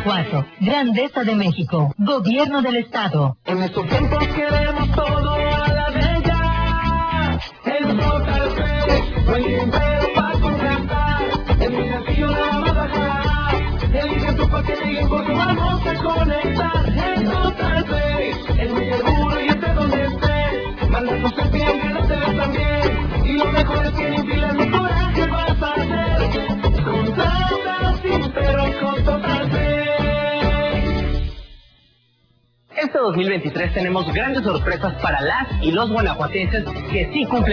4. Grandeza de México. Gobierno del Estado. En estos tiempos queremos todo a la de ya. En Total Play, no hay dinero para contratar. En mi sencillo la vas a bajar. Elige tu paquete y en corto vamos a conectar. En Total Play, es muy seguro y esté donde esté. Manda tu selfie aunque no te ves tan bien. Y lo mejor es que ni filas ni coraje vas a hacer. Contrata sin pero con Total Play. Este 2023 tenemos grandes sorpresas para las y los guanajuatenses que sí cumplen